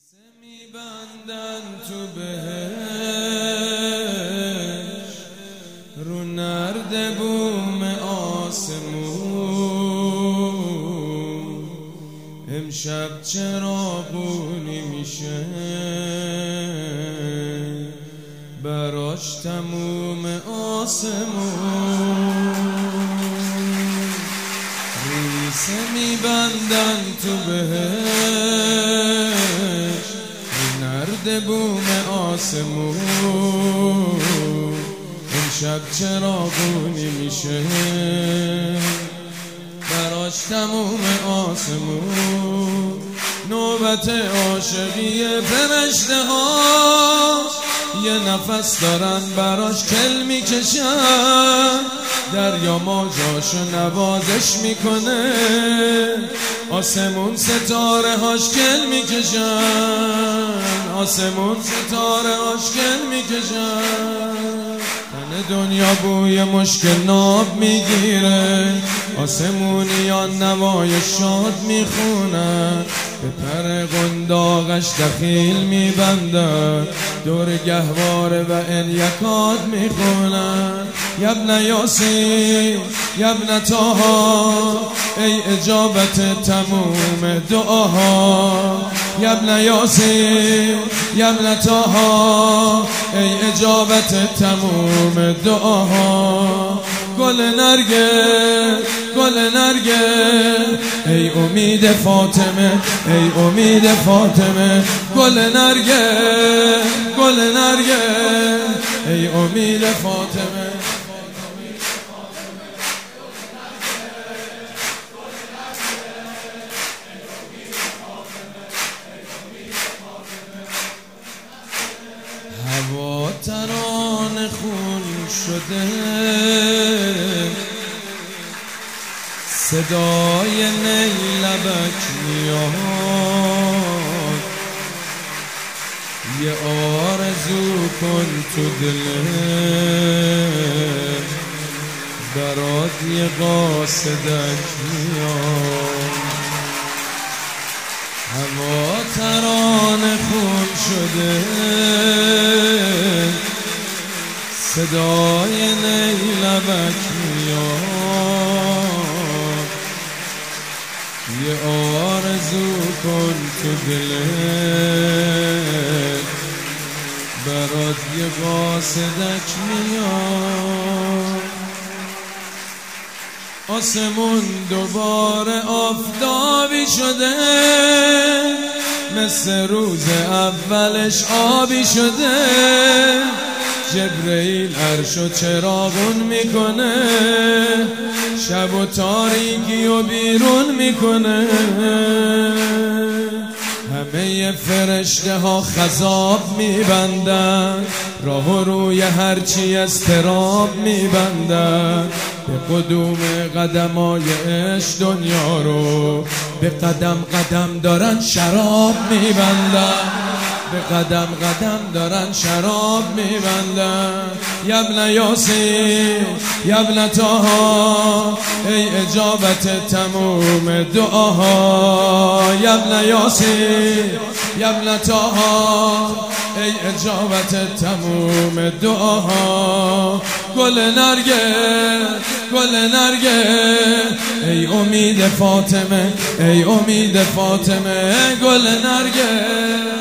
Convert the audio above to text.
میبندن تو بهش رو نرد بوم آسمون، امشب چراغونی میشه براش تموم آسمون. ریسه میبندن تو بهش رو نرد بوم آسمون، امشب چراغونی میشه براش تموم آسمون. نوبت عاشقی فرشته ها یه نفس دارن براش کل میکشن، دریا موجاشو نوازش میکنه، آسمون ستاره هاش کل میکشن، آسمون ستاره هاش کل میکشن. تن دنیا بوی مشک ناب میگیره، آسمونیان نوای شاد میخونن، به پر قنداقش دخیل میبندن، دور گهواره و الیکاد میخونن. یبن یاسین یبن طاها ای اجابت تموم دعاها، یبن یاسین یبن طاها ای اجابت تموم دعاها. گل نرگس گل نرگس ای امید فاطمه ای امید فاطمه، گل نرگس گل نرگس ای امید فاطمه. هوا ترانه خون شده، صدای نیلبک میاد، یه آرزو کن تو دلت برات یه قاصدک میاد. هوا ترانه خون شده، صدای نیلبک میاد، یه آرزو کن تو دلت برات یه قاصدک میاد. آسمون دوباره آفتابی شده، مثل روز اولش آبی شده، جبرئیل عرشو چراغون میکنه، شب و تاریکی و بیرون میکنه. همه فرشته ها خضاب میبندن، راه و روی هرچی اضطراب میبندن، به قدوم قدمای عشق دنیا رو به قدم قدم دارن شراب میبندن، به قدم قدم دارن شراب میبندن. یبن یاسین یبن طاها ای اجابت تموم دعاها، یبن یاسین یبن طاها ای اجابت تموم دعاها. گل نرگس گل نرگس ای امید فاطمه ای امید فاطمه، گل نرگس